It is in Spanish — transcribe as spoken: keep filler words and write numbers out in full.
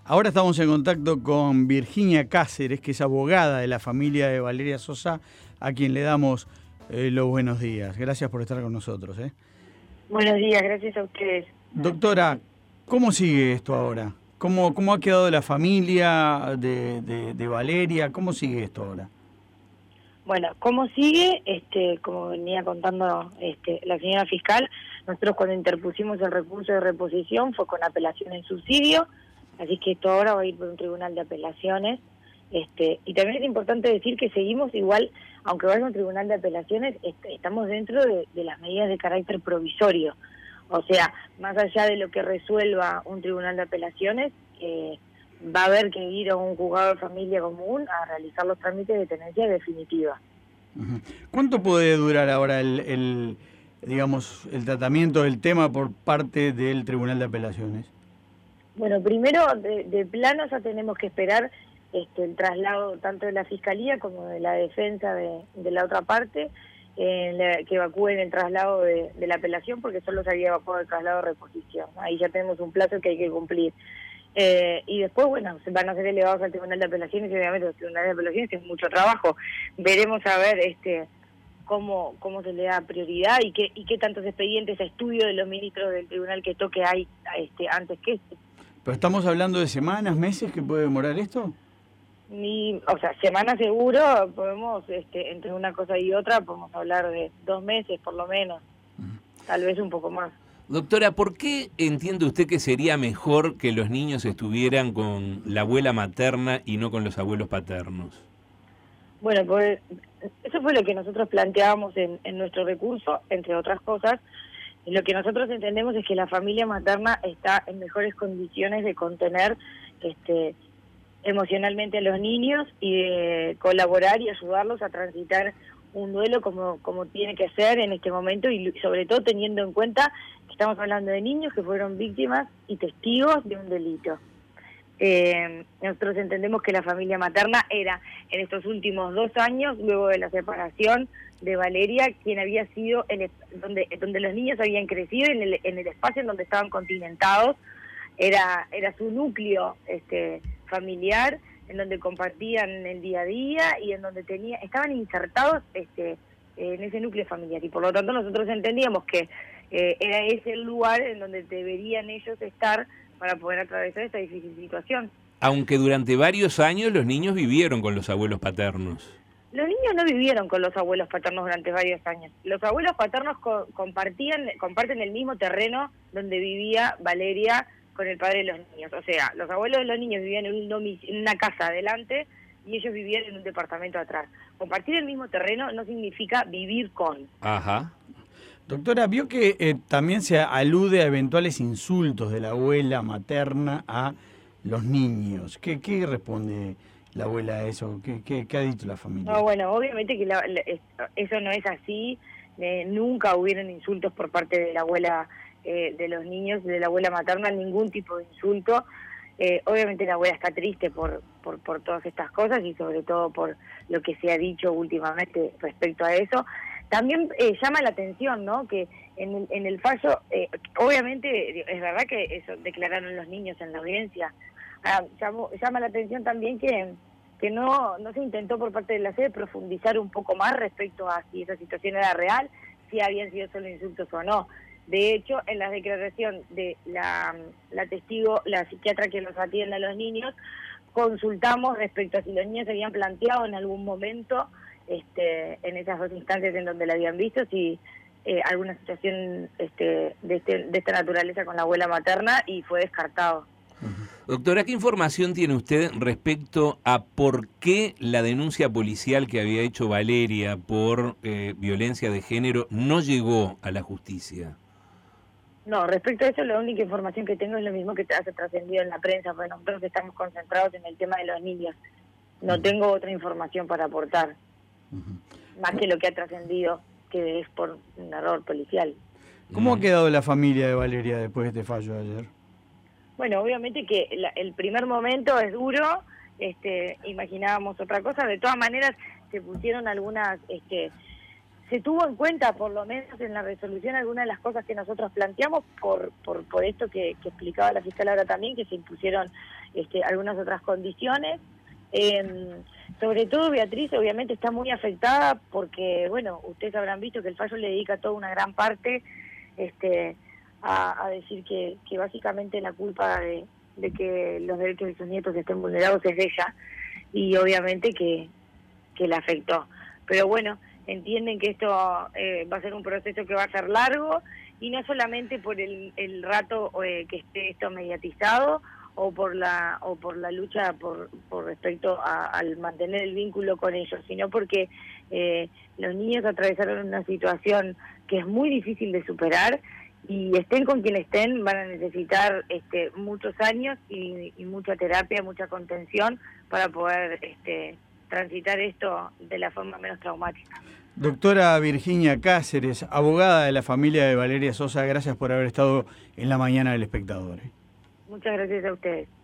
Ahora estamos en contacto con Virginia Cáceres, que es abogada de la familia de Valeria Sosa, a quien le damos eh, los buenos días. Gracias por estar con nosotros. ¿eh? Buenos días, gracias a ustedes. Doctora, ¿cómo sigue esto ahora? ¿Cómo, cómo ha quedado la familia de, de, de Valeria? ¿Cómo sigue esto ahora? Bueno, ¿cómo sigue? Este, como venía contando este, la señora fiscal, nosotros cuando interpusimos el recurso de reposición fue con apelación en subsidio, así que esto ahora va a ir por un tribunal de apelaciones. Este, y también es importante decir que seguimos igual, aunque vaya a un tribunal de apelaciones, este, estamos dentro de, de las medidas de carácter provisorio. O sea, más allá de lo que resuelva un tribunal de apelaciones, eh, va a haber que ir a un juzgado de familia común a realizar los trámites de tenencia definitiva. Uh-huh. ¿Cuánto puede durar ahora el, el, digamos, el tratamiento del tema por parte del tribunal de apelaciones? Bueno, primero, de, de plano ya tenemos que esperar este, el traslado tanto de la Fiscalía como de la defensa de, de la otra parte, eh, la, que evacúen el traslado de, de la apelación, porque solo se había evacuado el traslado de reposición. Ahí ya tenemos un plazo que hay que cumplir. Eh, y después, bueno, van a ser elevados al Tribunal de Apelaciones y obviamente los tribunales de apelaciones es mucho trabajo. Veremos a ver este cómo cómo se le da prioridad y qué y qué tantos expedientes a estudio de los ministros del tribunal que toque hay este antes que este. ¿Pero estamos hablando de semanas, meses que puede demorar esto? Ni, o sea, semana seguro podemos, este entre una cosa y otra, podemos hablar de dos meses por lo menos, tal vez un poco más. Doctora, ¿por qué entiende usted que sería mejor que los niños estuvieran con la abuela materna y no con los abuelos paternos? Bueno, pues eso fue lo que nosotros planteábamos en, en nuestro recurso, entre otras cosas. Lo que nosotros entendemos es que la familia materna está en mejores condiciones de contener este, emocionalmente a los niños y de colaborar y ayudarlos a transitar un duelo como, como tiene que ser en este momento y sobre todo teniendo en cuenta que estamos hablando de niños que fueron víctimas y testigos de un delito. Eh, nosotros entendemos que la familia materna era en estos últimos dos años, luego de la separación de Valeria, quien había sido el, donde donde los niños habían crecido en el, en el espacio en donde estaban continentados, era era su núcleo este familiar, en donde compartían el día a día y en donde tenía estaban insertados este en ese núcleo familiar y por lo tanto nosotros entendíamos que eh, era ese el lugar en donde deberían ellos estar para poder atravesar esta difícil situación. Aunque durante varios años los niños vivieron con los abuelos paternos. Los niños no vivieron con los abuelos paternos durante varios años. Los abuelos paternos co compartían comparten el mismo terreno donde vivía Valeria con el padre de los niños. O sea, los abuelos de los niños vivían en, un en una casa adelante y ellos vivían en un departamento atrás. Compartir el mismo terreno no significa vivir con. Ajá. Doctora, vio que eh, también se alude a eventuales insultos de la abuela materna a los niños. ¿Qué, qué responde la abuela a eso? ¿Qué, qué, qué ha dicho la familia? No, bueno, obviamente que la, la, eso no es así. Eh, nunca hubieron insultos por parte de la abuela eh, de los niños, de la abuela materna, ningún tipo de insulto. Eh, obviamente la abuela está triste por, por, por todas estas cosas y sobre todo por lo que se ha dicho últimamente respecto a eso. También eh, llama la atención, ¿no?, que en el, en el fallo, eh, obviamente es verdad que eso declararon los niños en la audiencia. Ah, llamó, llama la atención también que, que no, no se intentó por parte de la sede profundizar un poco más respecto a si esa situación era real, si habían sido solo insultos o no. De hecho, en la declaración de la, la testigo, la psiquiatra que los atiende a los niños, consultamos respecto a si los niños habían planteado en algún momento Este, en esas dos instancias en donde la habían visto, si eh, alguna situación este, de, este, de esta naturaleza con la abuela materna, y fue descartado. Doctora, ¿qué información tiene usted respecto a por qué la denuncia policial que había hecho Valeria por eh, violencia de género no llegó a la justicia? No, respecto a eso, la única información que tengo es lo mismo que te hace trascendido en la prensa, porque nosotros estamos concentrados en el tema de los niños. No tengo otra información para aportar. Uh-huh. Más que lo que ha trascendido, que es por un error policial. ¿Cómo ha quedado la familia de Valeria después de este fallo de ayer? Bueno, obviamente que la, el primer momento es duro, este, imaginábamos otra cosa, de todas maneras se pusieron algunas, este, se tuvo en cuenta, por lo menos en la resolución, algunas de las cosas que nosotros planteamos, por por, por esto que, que explicaba la fiscal ahora también, que se impusieron este, algunas otras condiciones. Eh, sobre todo Beatriz obviamente está muy afectada porque, bueno, ustedes habrán visto que el fallo le dedica toda una gran parte este, a, a decir que, que básicamente la culpa de, de que los derechos de sus nietos estén vulnerados es de ella, y obviamente que, que la afectó. Pero bueno, entienden que esto eh, va a ser un proceso que va a ser largo, y no solamente por el, el rato eh, que esté esto mediatizado, o por la o por la lucha por, por respecto a, al mantener el vínculo con ellos, sino porque eh, los niños atravesaron una situación que es muy difícil de superar, y estén con quien estén van a necesitar este, muchos años y, y mucha terapia, mucha contención para poder este, transitar esto de la forma menos traumática. Doctora Virginia Cáceres, abogada de la familia de Valeria Sosa, gracias por haber estado en la mañana del Espectador. Muchas gracias a ustedes.